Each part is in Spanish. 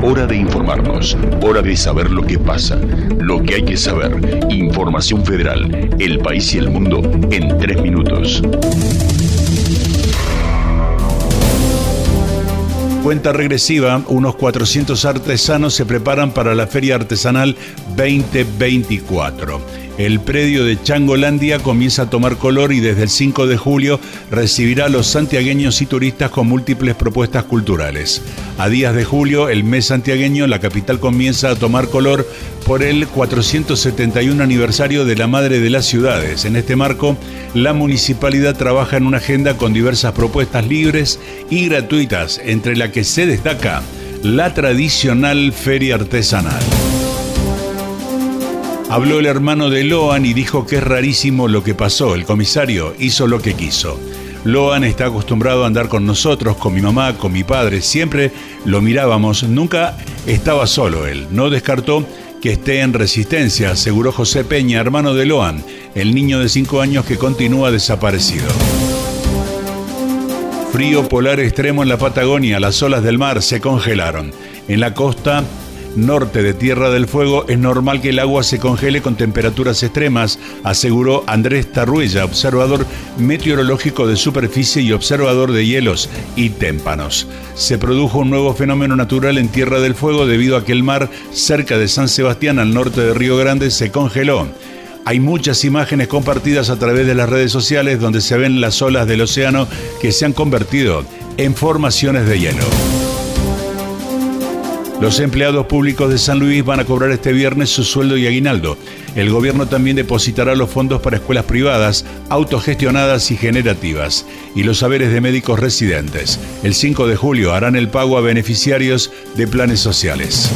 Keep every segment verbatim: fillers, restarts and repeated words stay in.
Hora de informarnos, hora de saber lo que pasa, lo que hay que saber. Información Federal, el país y el mundo en tres minutos. Cuenta regresiva, unos cuatrocientos artesanos se preparan para la Feria Artesanal veinte veinticuatro. El predio de Changolandia comienza a tomar color y desde el cinco de julio recibirá a los santiagueños y turistas con múltiples propuestas culturales. A días de julio, el mes santiagueño, la capital comienza a tomar color por el cuatrocientos setenta y uno aniversario de la Madre de las Ciudades. En este marco, la municipalidad trabaja en una agenda con diversas propuestas libres y gratuitas, entre la que se destaca la tradicional feria artesanal. Habló el hermano de Loan y dijo que es rarísimo lo que pasó. El comisario hizo lo que quiso. Loan está acostumbrado a andar con nosotros, con mi mamá, con mi padre. Siempre lo mirábamos. Nunca estaba solo él. No descartó que esté en resistencia, aseguró José Peña, hermano de Loan, el niño de cinco años que continúa desaparecido. Frío polar extremo en la Patagonia. Las olas del mar se congelaron. En la costa norte de Tierra del Fuego es normal que el agua se congele con temperaturas extremas, aseguró Andrés Tarruella, observador meteorológico de superficie y observador de hielos y témpanos. Se produjo un nuevo fenómeno natural en Tierra del Fuego debido a que el mar cerca de San Sebastián, al norte de Río Grande, se congeló. Hay muchas imágenes compartidas a través de las redes sociales donde se ven las olas del océano que se han convertido en formaciones de hielo. Los empleados públicos de San Luis van a cobrar este viernes su sueldo y aguinaldo. El gobierno también depositará los fondos para escuelas privadas, autogestionadas y generativas, y los haberes de médicos residentes. El cinco de julio harán el pago a beneficiarios de planes sociales.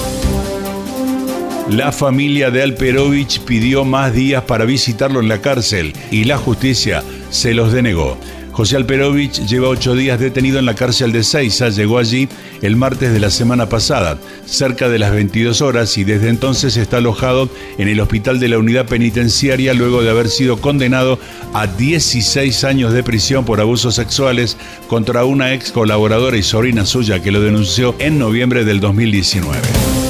La familia de Alperovich pidió más días para visitarlo en la cárcel y la justicia se los denegó. José Alperovich lleva ocho días detenido en la cárcel de Seiza. Llegó allí el martes de la semana pasada, cerca de las veintidós horas, y desde entonces está alojado en el hospital de la unidad penitenciaria luego de haber sido condenado a dieciséis años de prisión por abusos sexuales contra una ex colaboradora y sobrina suya que lo denunció en noviembre del dos mil diecinueve.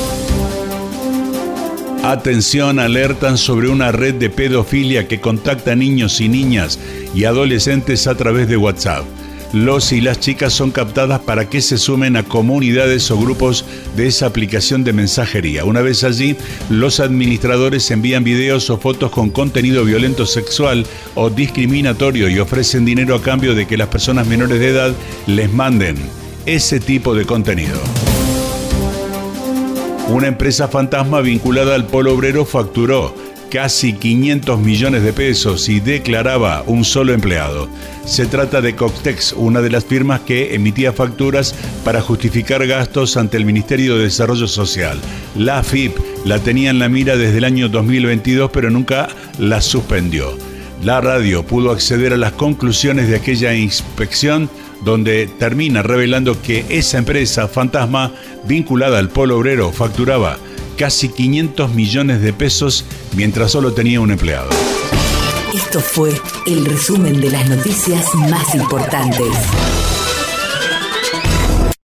Atención, alertan sobre una red de pedofilia que contacta a niños y niñas y adolescentes a través de WhatsApp. Los y las chicas son captadas para que se sumen a comunidades o grupos de esa aplicación de mensajería. Una vez allí, los administradores envían videos o fotos con contenido violento sexual o discriminatorio y ofrecen dinero a cambio de que las personas menores de edad les manden ese tipo de contenido. Una empresa fantasma vinculada al Polo Obrero facturó casi quinientos millones de pesos y declaraba un solo empleado. Se trata de Coctex, una de las firmas que emitía facturas para justificar gastos ante el Ministerio de Desarrollo Social. La A F I P la tenía en la mira desde el año dos mil veintidós, pero nunca la suspendió. La radio pudo acceder a las conclusiones de aquella inspección, donde termina revelando que esa empresa fantasma vinculada al Polo Obrero facturaba casi quinientos millones de pesos mientras solo tenía un empleado. Esto fue el resumen de las noticias más importantes.